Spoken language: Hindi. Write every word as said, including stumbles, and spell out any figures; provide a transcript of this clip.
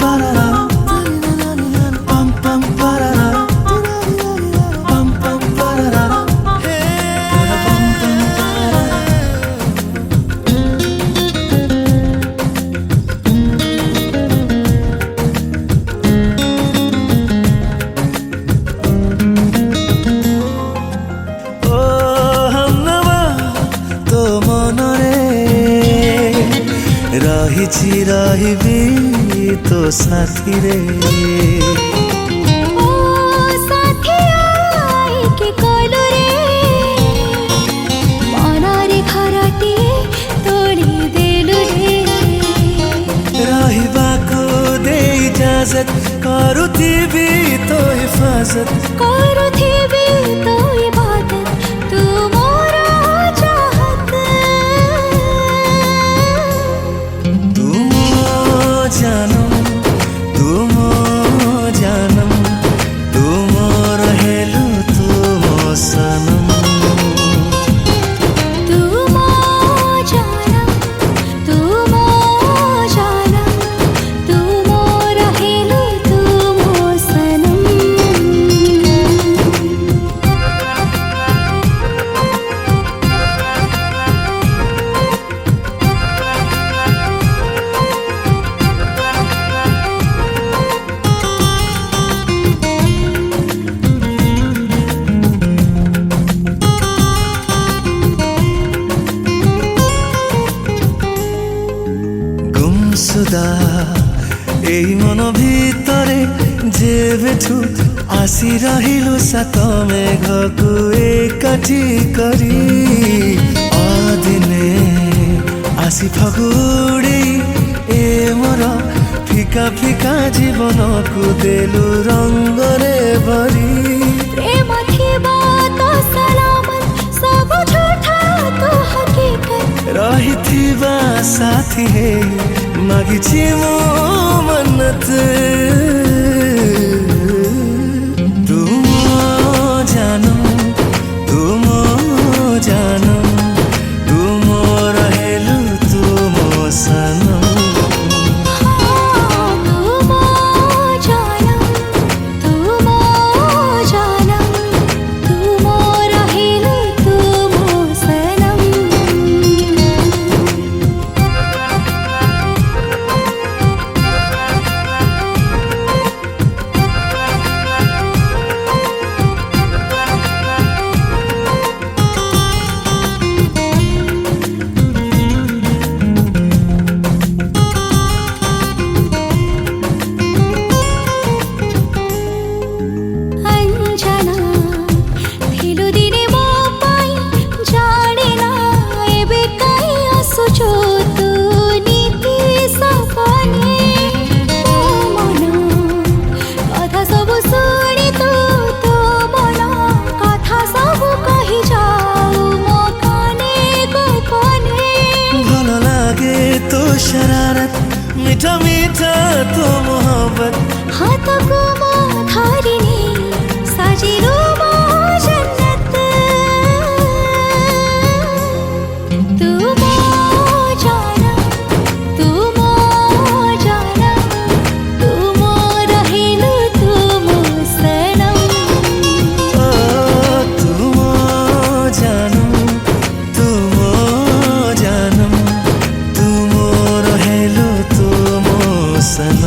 रही रही तो साथी रे ओ साथिया के कलु रे मनारे खराटी तोड़ी देलु रे रहिबा को दे इजाजत करुथिबी तो हिफाजत करुथिबी तो इबादत तू मोरा चाहत तुम जानम तुम जानम तुम रहेलु तुम सनम तुम जानम तुम जानम तुम रहेलु तुम सनम सुदा एई मन भितरे जेबेठु आसी रहिलु सात मेघकु एकाठी करी अदिने आसी फगुड़ी ए मोर फिका फिका जीवनकु देलु रंगरे भरी प्रेम थिबा तो सलामत सब झूठा तो हकीकत रहिथिबा साथी हे मागिछि मो मन्नत तुम जानम तुम जानम तुम रहेलु तुम सनम तुम जानम तुम जानम तुम रहेलु तुम सनम शरारत मीठा मीठा तो मोहब्बत हाथ को धारिनी साजिरो जन्नत तुम जानम तुम जानम तुम रहेलु तुम सनम तुम जानम तुम जानम तुम रहेलु तुम सनम।